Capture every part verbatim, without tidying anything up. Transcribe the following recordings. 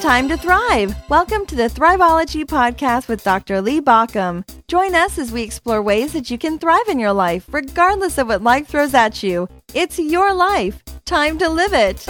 time to thrive. Welcome to the Thriveology Podcast with Doctor Lee Baucom. Join us as we explore ways that you can thrive in your life, regardless of what life throws at you. It's your life. Time to live it.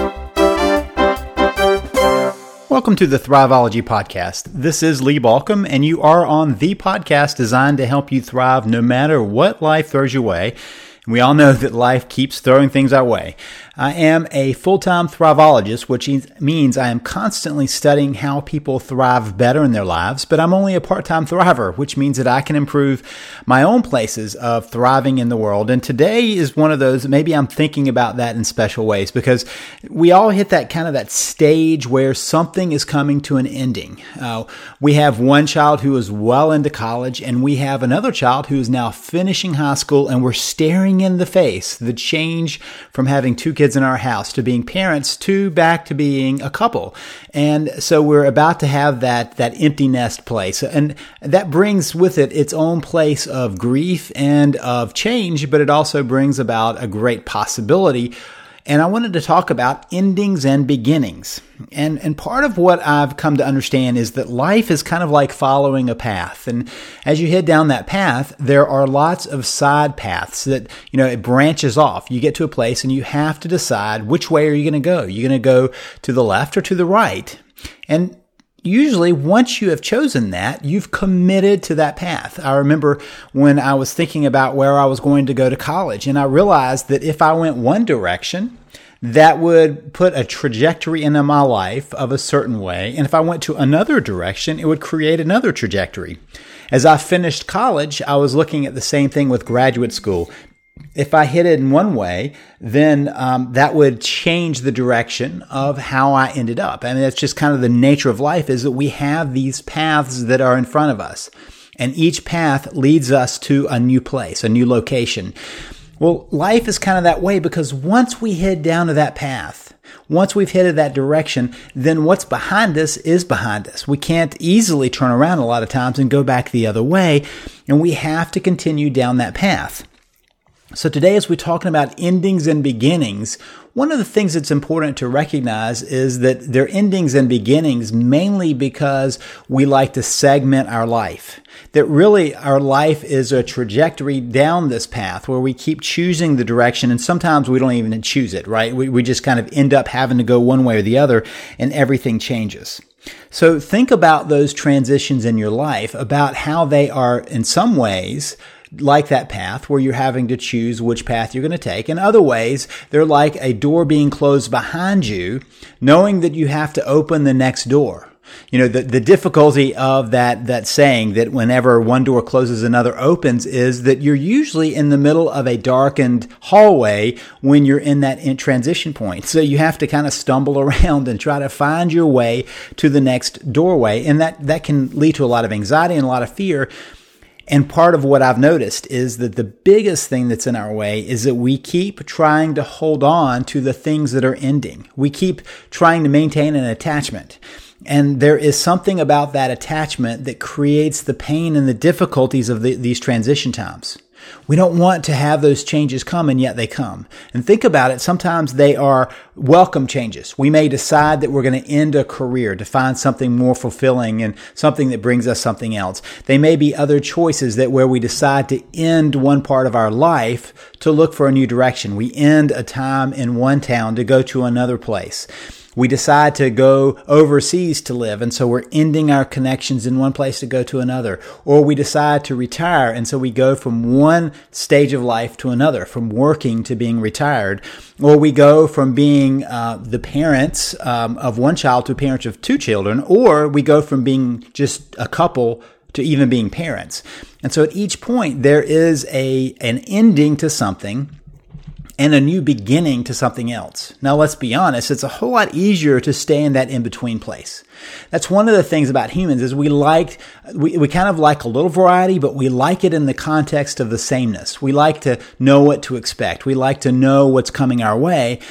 Welcome to the Thriveology Podcast. This is Lee Baucom, and you are on the podcast designed to help you thrive no matter what life throws your way. And we all know that life keeps throwing things our way. I am a full-time thriveologist, which means I am constantly studying how people thrive better in their lives, but I'm only a part-time thriver, which means that I can improve my own places of thriving in the world. And today is one of those, maybe I'm thinking about that in special ways, because we all hit that kind of that stage where something is coming to an ending. Uh, we have one child who is well into college, and we have another child who is now finishing high school, and we're staring in the face the change from having two kids in our house to being parents to back to being a couple. And so we're about to have that that empty nest place. And that brings with it its own place of grief and of change, but it also brings about a great possibility. And I wanted to talk about endings and beginnings. And and part of what I've come to understand is that life is kind of like following a path. And as you head down that path, there are lots of side paths that, you know, it branches off. You get to a place and you have to decide which way are you going to go. You're going to go to the left or to the right. And usually, once you have chosen that, you've committed to that path. I remember when I was thinking about where I was going to go to college, and I realized that if I went one direction, that would put a trajectory into my life of a certain way. And if I went to another direction, it would create another trajectory. As I finished college, I was looking at the same thing with graduate school. If I hit it in one way, then um, that would change the direction of how I ended up. I mean, that's just kind of the nature of life, is that we have these paths that are in front of us. And each path leads us to a new place, a new location. Well, life is kind of that way, because once we head down to that path, once we've headed that direction, then what's behind us is behind us. We can't easily turn around a lot of times and go back the other way, and we have to continue down that path. So today, as we're talking about endings and beginnings, one of the things that's important to recognize is that they're endings and beginnings mainly because we like to segment our life. That really our life is a trajectory down this path where we keep choosing the direction, and sometimes we don't even choose it, right? We, we just kind of end up having to go one way or the other, and everything changes. So think about those transitions in your life, about how they are in some ways like that path where you're having to choose which path you're going to take. In other ways, they're like a door being closed behind you, knowing that you have to open the next door. You know, the, the difficulty of that, that saying that whenever one door closes, another opens, is that you're usually in the middle of a darkened hallway when you're in that in transition point. So you have to kind of stumble around and try to find your way to the next doorway. And that, that can lead to a lot of anxiety and a lot of fear. And part of what I've noticed is that the biggest thing that's in our way is that we keep trying to hold on to the things that are ending. We keep trying to maintain an attachment. And there is something about that attachment that creates the pain and the difficulties of the, these transition times. We don't want to have those changes come, and yet they come. And think about it. Sometimes they are welcome changes. We may decide that we're going to end a career to find something more fulfilling and something that brings us something else. They may be other choices that where we decide to end one part of our life to look for a new direction. We end a time in one town to go to another place. We decide to go overseas to live, and so we're ending our connections in one place to go to another. Or we decide to retire, and so we go from one stage of life to another, from working to being retired. Or we go from being uh, the parents um, of one child to parents of two children. Or we go from being just a couple to even being parents. And so at each point, there is a an ending to something and a new beginning to something else. Now, let's be honest, it's a whole lot easier to stay in that in-between place. That's one of the things about humans is we like, we, we kind of like a little variety, but we like it in the context of the sameness. We like to know what to expect. We like to know what's coming our way.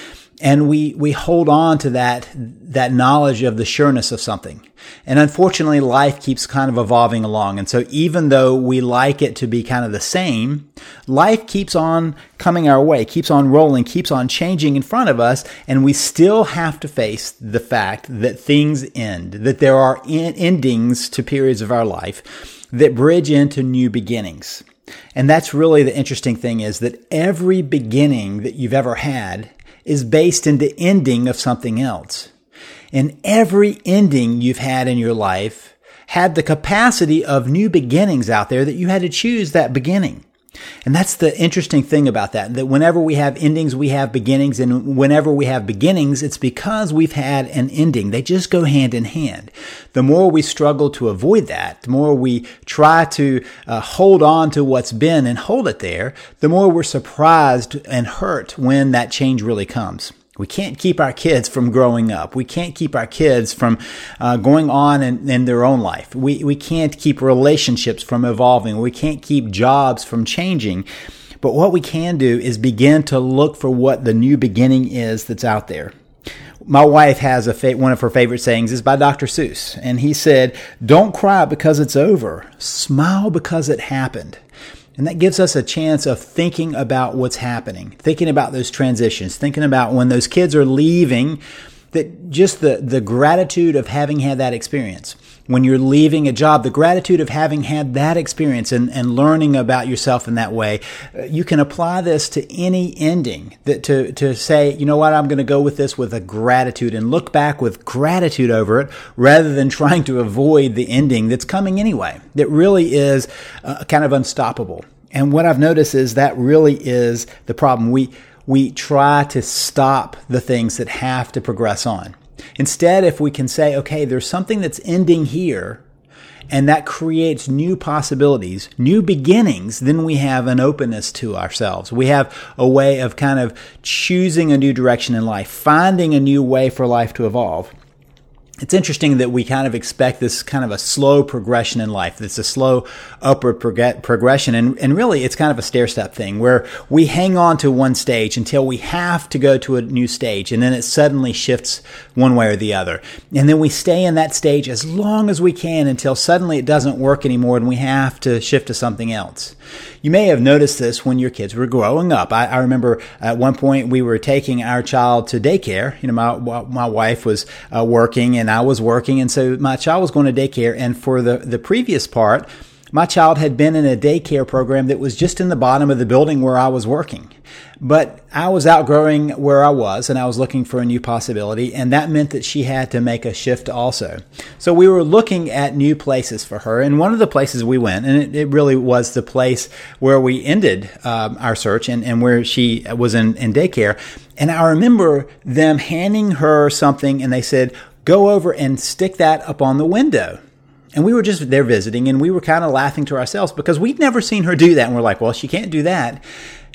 And we, we hold on to that, that knowledge of the sureness of something. And unfortunately, life keeps kind of evolving along. And so even though we like it to be kind of the same, life keeps on coming our way, keeps on rolling, keeps on changing in front of us. And we still have to face the fact that things end, that there are en- endings to periods of our life that bridge into new beginnings. And that's really the interesting thing, is that every beginning that you've ever had is based in the ending of something else. And every ending you've had in your life had the capacity of new beginnings out there that you had to choose that beginning. And that's the interesting thing about that, that whenever we have endings, we have beginnings. And whenever we have beginnings, it's because we've had an ending. They just go hand in hand. The more we struggle to avoid that, the more we try to uh, hold on to what's been and hold it there, the more we're surprised and hurt when that change really comes. We can't keep our kids from growing up. We can't keep our kids from uh, going on in, in their own life. We we can't keep relationships from evolving. We can't keep jobs from changing. But what we can do is begin to look for what the new beginning is that's out there. My wife has a fa- one of her favorite sayings is by Doctor Seuss. And he said, "Don't cry because it's over. Smile because it happened." And that gives us a chance of thinking about what's happening, thinking about those transitions, thinking about when those kids are leaving, that just the, the gratitude of having had that experience. When you're leaving a job, the gratitude of having had that experience and, and learning about yourself in that way. You can apply this to any ending, that to, to say, you know what, I'm going to go with this with a gratitude and look back with gratitude over it, rather than trying to avoid the ending that's coming anyway, that really is uh, kind of unstoppable. And what I've noticed is that really is the problem. We, we try to stop the things that have to progress on. Instead, if we can say, okay, there's something that's ending here, and that creates new possibilities, new beginnings, then we have an openness to ourselves. We have a way of kind of choosing a new direction in life, finding a new way for life to evolve. It's interesting that we kind of expect this kind of a slow progression in life. It's a slow upward prog- progression. And, and really, it's kind of a stair-step thing where we hang on to one stage until we have to go to a new stage. And then it suddenly shifts one way or the other. And then we stay in that stage as long as we can until suddenly it doesn't work anymore and we have to shift to something else. You may have noticed this when your kids were growing up. I, I remember at one point we were taking our child to daycare. You know, my my wife was uh, working and I was working, and so my child was going to daycare. And for the, the previous part, my child had been in a daycare program that was just in the bottom of the building where I was working. But I was outgrowing where I was, and I was looking for a new possibility, and that meant that she had to make a shift also. So we were looking at new places for her, and one of the places we went, and it, it really was the place where we ended um, our search and, and where she was in, in daycare. And I remember them handing her something, and they said, "Go over and stick that up on the window." And we were just there visiting, and we were kind of laughing to ourselves because we'd never seen her do that. And we're like, well, she can't do that.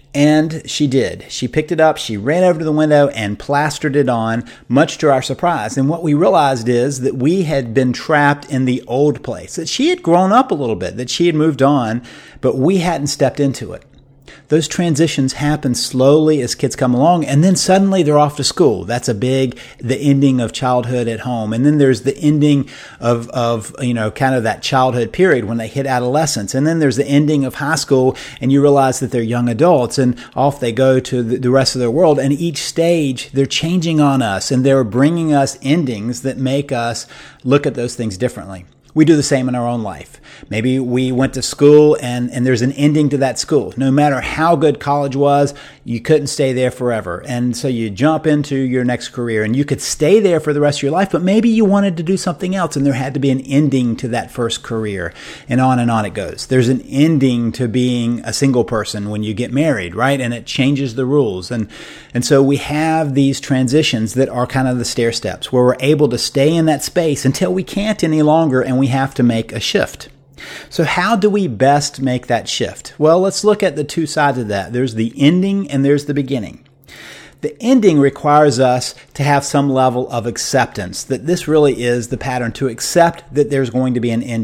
And she did. She picked it up, she ran over to the window and plastered it on, much to our surprise. And what we realized is that we had been trapped in the old place, that she had grown up a little bit, that she had moved on, but we hadn't stepped into it. Those transitions happen slowly as kids come along, and then suddenly they're off to school. That's a big, the ending of childhood at home. And then there's the ending of, of, you know, kind of that childhood period when they hit adolescence. And then there's the ending of high school, and you realize that they're young adults, and off they go to the, the rest of their world. And each stage, they're changing on us, and they're bringing us endings that make us look at those things differently. We do the same in our own life. Maybe we went to school and, and there's an ending to that school. No matter how good college was, you couldn't stay there forever. And so you jump into your next career and you could stay there for the rest of your life, but maybe you wanted to do something else and there had to be an ending to that first career, and on and on it goes. There's an ending to being a single person when you get married, right? And it changes the rules. And, and so we have these transitions that are kind of the stair steps where we're able to stay in that space until we can't any longer and we have to make a shift. So how do we best make that shift? Well, let's look at the two sides of that. There's the ending and there's the beginning. The ending requires us to have some level of acceptance, that this really is the pattern, to accept that there's going to be an ending.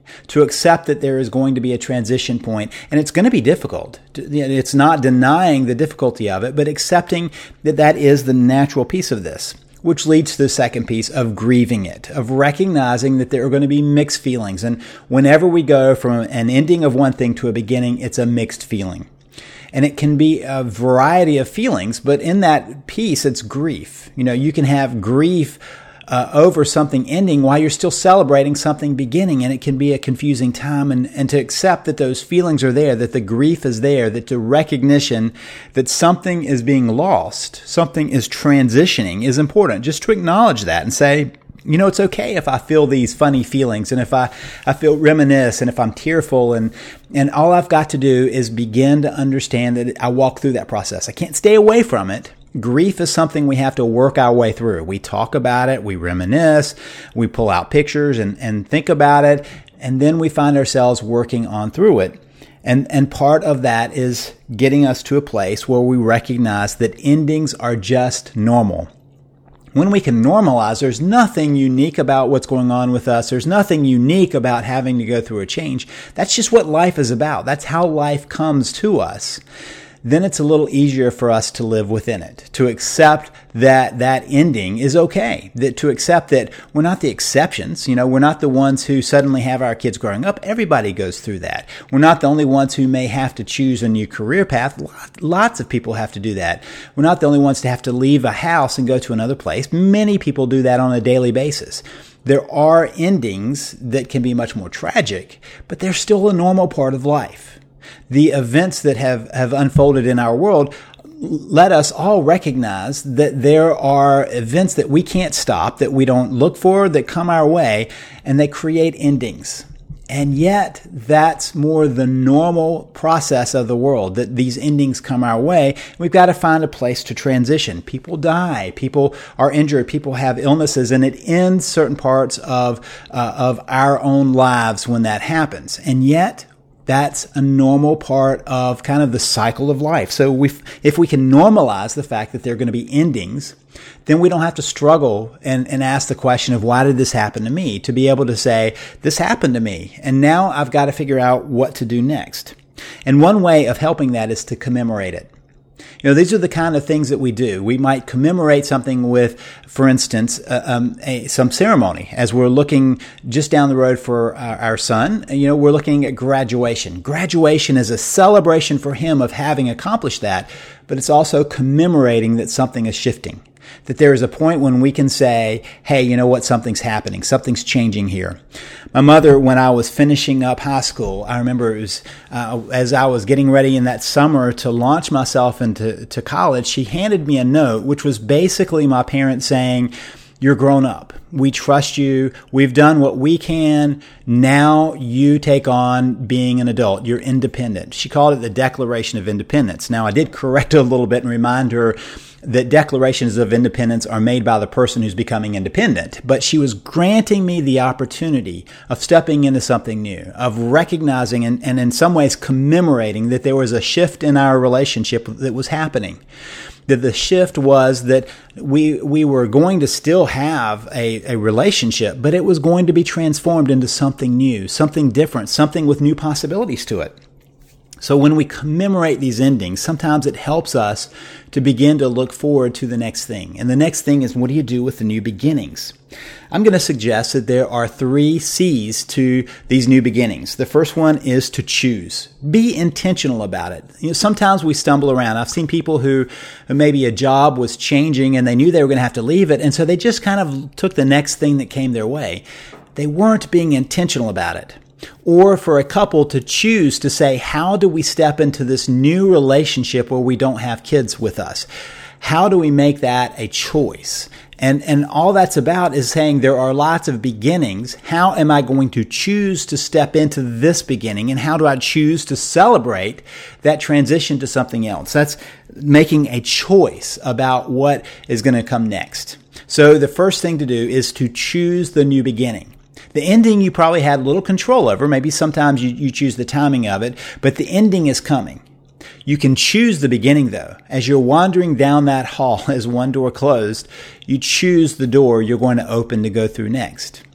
to accept that there is going to be a transition point, and it's going to be difficult. It's not denying the difficulty of it, but accepting that that is the natural piece of this, which leads to the second piece of grieving it, of recognizing that there are going to be mixed feelings. And whenever we go from an ending of one thing to a beginning, it's a mixed feeling. And it can be a variety of feelings, but in that piece, it's grief. You know, you can have grief Uh, over something ending while you're still celebrating something beginning, and it can be a confusing time. And, and to accept that those feelings are there, that the grief is there, that the recognition that something is being lost, something is transitioning is important. Just to acknowledge that and say, you know, it's okay if I feel these funny feelings, and if I, I feel reminisce, and if I'm tearful, and, and all I've got to do is begin to understand that I walk through that process. I can't stay away from it. Grief is something we have to work our way through. We talk about it, we reminisce, we pull out pictures and, and think about it, and then we find ourselves working on through it. And, and part of that is getting us to a place where we recognize that endings are just normal. When we can normalize, there's nothing unique about what's going on with us. There's nothing unique about having to go through a change. That's just what life is about. That's how life comes to us. Then it's a little easier for us to live within it, to accept that that ending is okay, that to accept that we're not the exceptions. You know, we're not the ones who suddenly have our kids growing up. Everybody goes through that. We're not the only ones who may have to choose a new career path. Lots of people have to do that. We're not the only ones to have to leave a house and go to another place. Many people do that on a daily basis. There are endings that can be much more tragic, but they're still a normal part of life. The events that have, have unfolded in our world let us all recognize that there are events that we can't stop, that we don't look for, that come our way, and they create endings. And yet, that's more the normal process of the world, that these endings come our way. We've got to find a place to transition. People die. People are injured. People have illnesses, and it ends certain parts of, uh, of our own lives when that happens. And yet, that's a normal part of kind of the cycle of life. So we, if we can normalize the fact that there are going to be endings, then we don't have to struggle and, and ask the question of why did this happen to me? To be able to say, this happened to me, and now I've got to figure out what to do next. And one way of helping that is to commemorate it. You know, these are the kind of things that we do. We might commemorate something with, for instance, uh, um, a, some ceremony. As we're looking just down the road for our, our son, you know, we're looking at graduation. Graduation is a celebration for him of having accomplished that, but it's also commemorating that something is shifting. That there is a point when we can say, hey, you know what, something's happening. Something's changing here. My mother, when I was finishing up high school, I remember it was, uh, as I was getting ready in that summer to launch myself into to college, she handed me a note, which was basically my parents saying, you're grown up. We trust you. We've done what we can. Now you take on being an adult. You're independent. She called it the Declaration of Independence. Now, I did correct her a little bit and remind her that declarations of independence are made by the person who's becoming independent. But she was granting me the opportunity of stepping into something new, of recognizing and, and in some ways commemorating that there was a shift in our relationship that was happening. That the shift was that we we were going to still have a, a relationship, but it was going to be transformed into something new, something different, something with new possibilities to it. So when we commemorate these endings, sometimes it helps us to begin to look forward to the next thing. And the next thing is, what do you do with the new beginnings? I'm going to suggest that there are three C's to these new beginnings. The first one is to choose. Be intentional about it. You know, sometimes we stumble around. I've seen people who maybe a job was changing and they knew they were going to have to leave it, and so they just kind of took the next thing that came their way. They weren't being intentional about it. Or for a couple to choose to say, how do we step into this new relationship where we don't have kids with us? How do we make that a choice? And and all that's about is saying there are lots of beginnings. How am I going to choose to step into this beginning? And how do I choose to celebrate that transition to something else? That's making a choice about what is going to come next. So the first thing to do is to choose the new beginning. The ending you probably had little control over. Maybe sometimes you, you choose the timing of it, but the ending is coming. You can choose the beginning, though. As you're wandering down that hall, as one door closed, you choose the door you're going to open to go through next.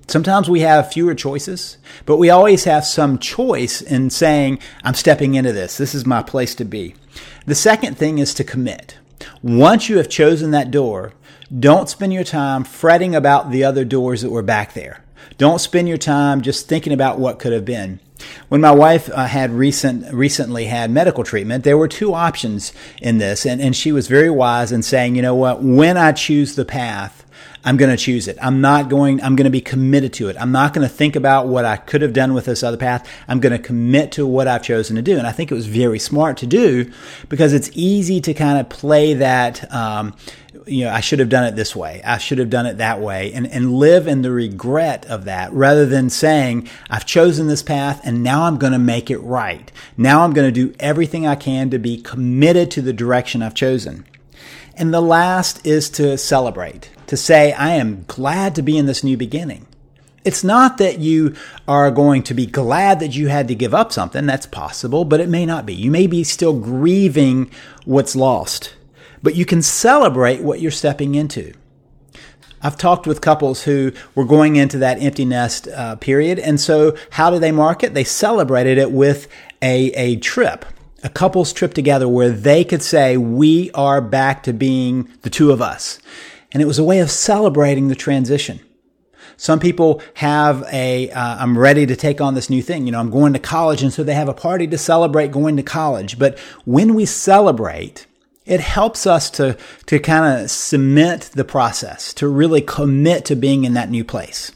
Sometimes we have fewer choices, but we always have some choice in saying, I'm stepping into this. This is my place to be. The second thing is to commit. Once you have chosen that door, don't spend your time fretting about the other doors that were back there. Don't spend your time just thinking about what could have been. When my wife uh, had recent recently had medical treatment, there were two options in this, and, and she was very wise in saying, you know what, when I choose the path, I'm going to choose it. I'm not going, I'm going to be committed to it. I'm not going to think about what I could have done with this other path. I'm going to commit to what I've chosen to do. And I think it was very smart to do because it's easy to kind of play that, um, you know, I should have done it this way. I should have done it that way, and, and live in the regret of that rather than saying, I've chosen this path and now I'm going to make it right. Now I'm going to do everything I can to be committed to the direction I've chosen. And the last is to celebrate, to say, I am glad to be in this new beginning. It's not that you are going to be glad that you had to give up something. That's possible, but it may not be. You may be still grieving what's lost, but you can celebrate what you're stepping into. I've talked with couples who were going into that empty nest uh, period. And so how do they mark it? They celebrated it with a, a trip. A couple's trip together where they could say, we are back to being the two of us. And it was a way of celebrating the transition. Some people have a, uh, I'm ready to take on this new thing. You know, I'm going to college. And so they have a party to celebrate going to college. But when we celebrate, it helps us to, to kind of cement the process, to really commit to being in that new place.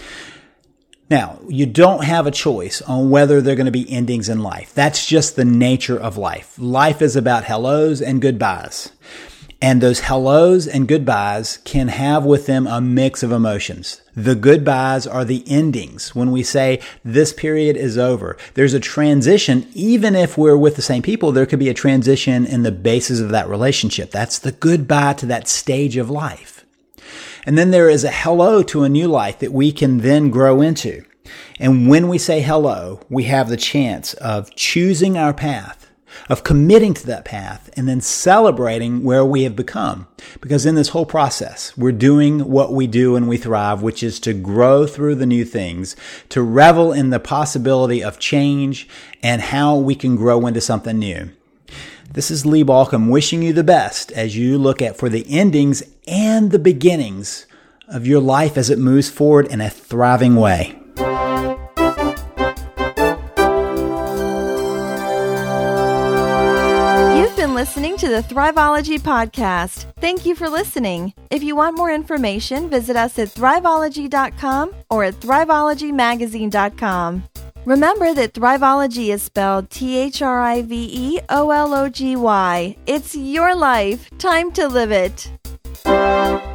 Now, you don't have a choice on whether there are going to be endings in life. That's just the nature of life. Life is about hellos and goodbyes. And those hellos and goodbyes can have with them a mix of emotions. The goodbyes are the endings. When we say this period is over, there's a transition. Even if we're with the same people, there could be a transition in the basis of that relationship. That's the goodbye to that stage of life. And then there is a hello to a new life that we can then grow into. And when we say hello, we have the chance of choosing our path, of committing to that path, and then celebrating where we have become. Because in this whole process, we're doing what we do and we thrive, which is to grow through the new things, to revel in the possibility of change and how we can grow into something new. This is Lee Baucom wishing you the best as you look at for the endings and the beginnings of your life as it moves forward in a thriving way. You've been listening to the Thriveology Podcast. Thank you for listening. If you want more information, visit us at thriveology dot com or at thriveology magazine dot com. Remember that Thriveology is spelled T H R I V E O L O G Y. It's your life. Time to live it.